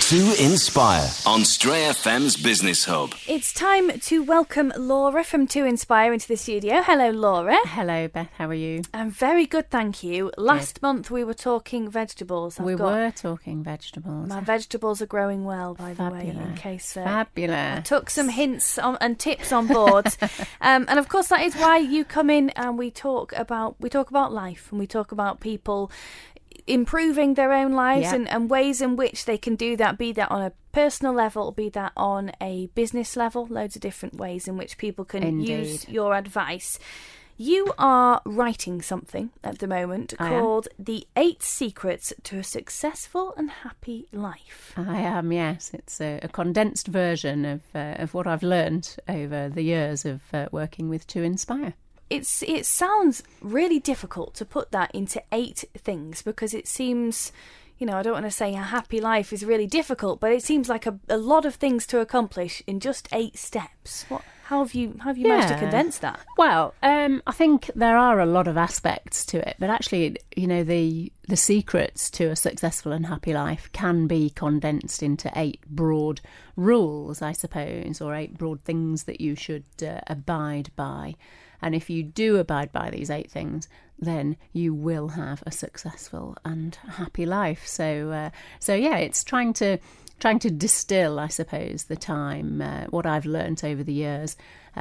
To Inspire on Stray FM's Business Hub. It's time to welcome Laura from To Inspire into the studio. Hello, Laura. Hello, Beth. How are you? I'm very good, thank you. Last month we were talking vegetables. We were talking vegetables. My vegetables are growing well, by the way, in case... Fabulous. I took some hints and tips on board. And of course, that is why you come in and we talk about life, and we talk about people improving their own lives and ways in which they can do that, be that on a personal level, be that on a business level, loads of different ways in which people can use your advice. You are writing something at the moment called The 8 Secrets to a Successful and Happy Life. I am, yes. It's a condensed version of what I've learned over the years of working with To Inspire. It sounds really difficult to put that into 8 things, because it seems, I don't want to say a happy life is really difficult, but it seems like a lot of things to accomplish in just 8 steps. How have you managed to condense that? Well, I think there are a lot of aspects to it, but actually, the secrets to a successful and happy life can be condensed into 8 broad rules, I suppose, or 8 broad things that you should abide by. And if you do abide by these 8 things, then you will have a successful and happy life. So it's trying to distill, I suppose, the time, what I've learnt over the years,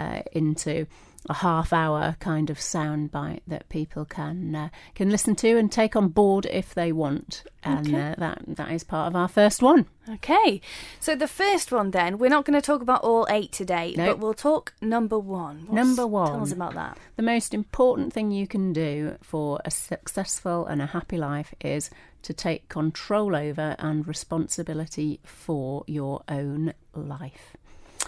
into a half-hour kind of soundbite that people can listen to and take on board if they want. And that is part of our first one. Okay, so the first one then, we're not going to talk about all 8 today, but we'll talk number 1. Number 1. Tell us about that. The most important thing you can do for a successful and a happy life is to take control over and responsibility for your own life.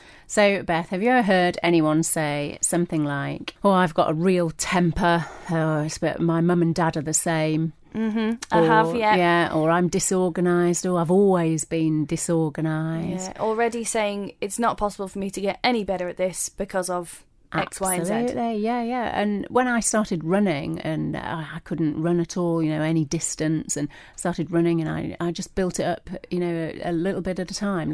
So, Beth, have you ever heard anyone say something like, "Oh, I've got a real temper. But my mum and dad are the same." Mm-hmm. I have, yeah. Yeah, or I'm disorganised. Oh, I've always been disorganised. Yeah, already saying it's not possible for me to get any better at this because of X, Y, and Z. Absolutely, yeah. And when I started running, and I couldn't run at all, any distance, and started running, and I just built it up, a little bit at a time,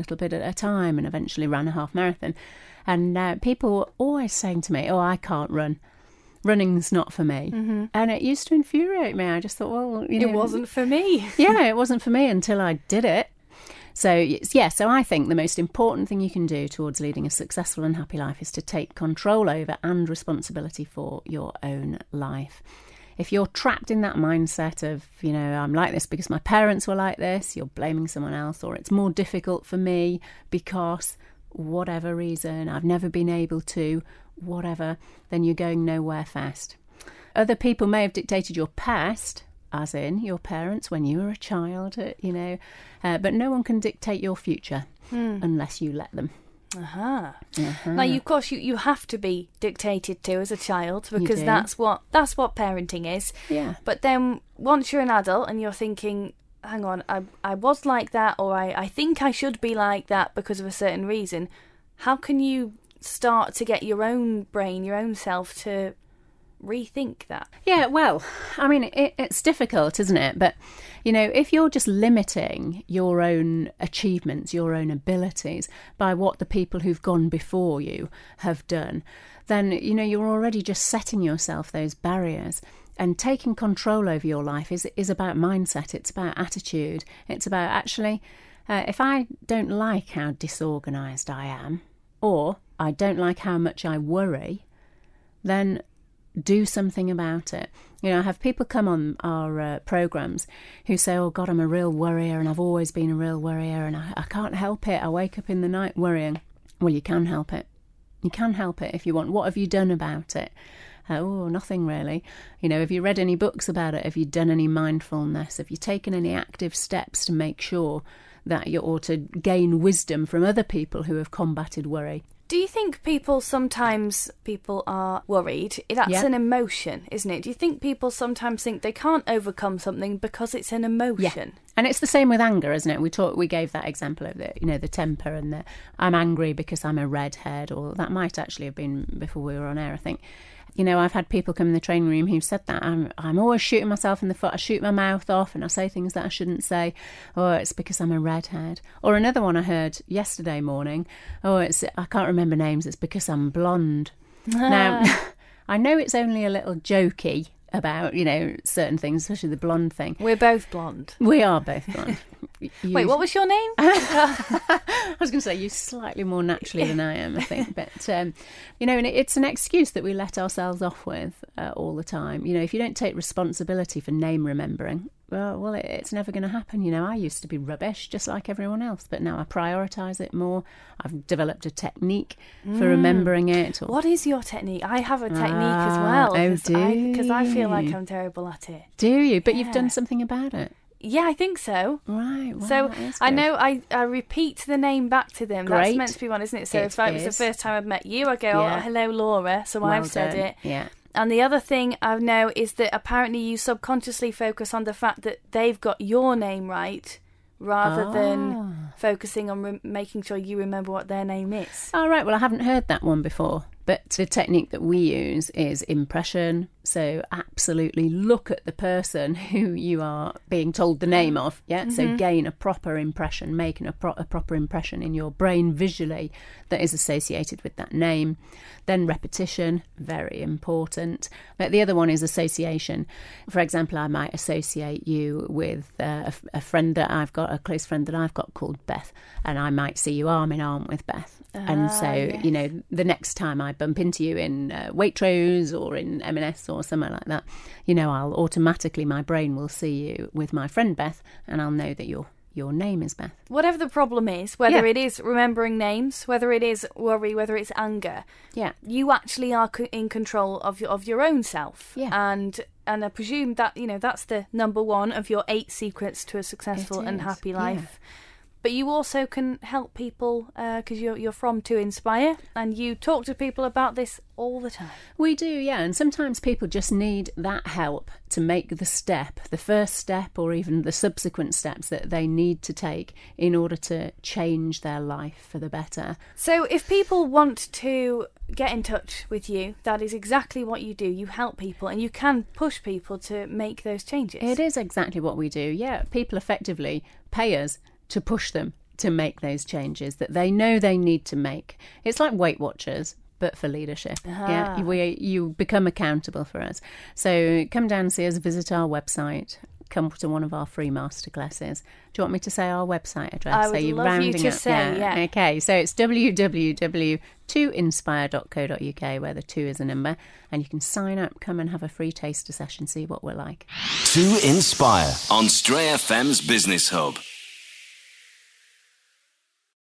and eventually ran a half marathon. And people were always saying to me, "Oh, I can't run. Running's not for me." Mm-hmm. And it used to infuriate me. I just thought, well, it wasn't for me. Yeah, it wasn't for me until I did it. So I think the most important thing you can do towards leading a successful and happy life is to take control over and responsibility for your own life. If you're trapped in that mindset of, I'm like this because my parents were like this, you're blaming someone else, or it's more difficult for me because whatever reason, I've never been able to, whatever, then you're going nowhere fast. Other people may have dictated your past, as in your parents when you were a child, but no one can dictate your future unless you let them. Now, of course, you have to be dictated to as a child, because that's what parenting is. Yeah. But then once you're an adult and you're thinking, hang on, I was like that, or I think I should be like that because of a certain reason, how can you start to get your own brain, your own self to rethink that? Yeah, well, I mean, it's difficult, isn't it? But, if you're just limiting your own achievements, your own abilities by what the people who've gone before you have done, then, you're already just setting yourself those barriers. And taking control over your life is about mindset. It's about attitude. It's about actually, if I don't like how disorganised I am, or I don't like how much I worry, then do something about it. I have people come on our programmes who say, "Oh God, I'm a real worrier, and I've always been a real worrier, and I can't help it. I wake up in the night worrying." Well, you can help it. You can help it if you want. What have you done about it? Nothing really. Have you read any books about it? Have you done any mindfulness? Have you taken any active steps to make sure that or to gain wisdom from other people who have combated worry? Do you think sometimes people are worried? That's an emotion, isn't it? Do you think people sometimes think they can't overcome something because it's an emotion? Yeah. And it's the same with anger, isn't it? We gave that example of the temper and the I'm angry because I'm a redhead, or that might actually have been before we were on air, I think. You know, I've had people come in the training room who've said that. I'm always shooting myself in the foot. I shoot my mouth off and I say things that I shouldn't say. Or it's because I'm a redhead. Or another one I heard yesterday morning. I can't remember names. It's because I'm blonde. Now, I know it's only a little jokey about, you know, certain things, especially the blonde thing. We're both blonde. We are both blonde. Wait, what was your name? I was going to say you're slightly more naturally than I am, I think. But, you know, and it's an excuse that we let ourselves off with all the time. You know, if you don't take responsibility for name remembering, well, it's never going to happen. You know, I used to be rubbish, just like everyone else, but now I prioritise it more. I've developed a technique for remembering it. What is your technique? I have a technique as well. Oh, Because I feel like I'm terrible at it. Do you? But you've done something about it. Yeah, I think so. Right. Well, so I know I repeat the name back to them. Great. That's meant to be one, isn't it? So if it was the first time I've met you, I go, oh, hello, Laura. So I've said it. Yeah. And the other thing I know is that apparently you subconsciously focus on the fact that they've got your name right rather than focusing on making sure you remember what their name is. Oh, right. Well, I haven't heard that one before. But the technique that we use is impression. So absolutely look at the person who you are being told the name of. Yeah. Mm-hmm. So gain a proper impression, making a proper impression in your brain visually that is associated with that name. Then repetition, very important. But the other one is association. For example, I might associate you with a friend that I've got, a close friend that I've got called Beth, and I might see you arm in arm with Beth. And so, you know, the next time I bump into you in Waitrose or in M&S or somewhere like that, you know, I'll automatically, my brain will see you with my friend Beth, and I'll know that your name is Beth. Whatever the problem is, whether it is remembering names, whether it is worry, whether it's anger, you actually are in control of your own self. Yeah. And I presume that, you know, that's the number one of your 8 secrets to a successful and happy life. Yeah. But you also can help people because you're from To Inspire, and you talk to people about this all the time. We do, yeah. And sometimes people just need that help to make the step, the first step, or even the subsequent steps that they need to take in order to change their life for the better. So if people want to get in touch with you, that is exactly what you do. You help people and you can push people to make those changes. It is exactly what we do, yeah. People effectively pay us to push them to make those changes that they know they need to make. It's like Weight Watchers, but for leadership. Yeah, you become accountable for us. So come down and see us, visit our website, come to one of our free masterclasses. Do you want me to say our website address? I would love you to say, yeah. Okay, so it's www.toinspire.co.uk, where the 2 is a number, and you can sign up, come and have a free taster session, see what we're like. To Inspire on Stray FM's Business Hub.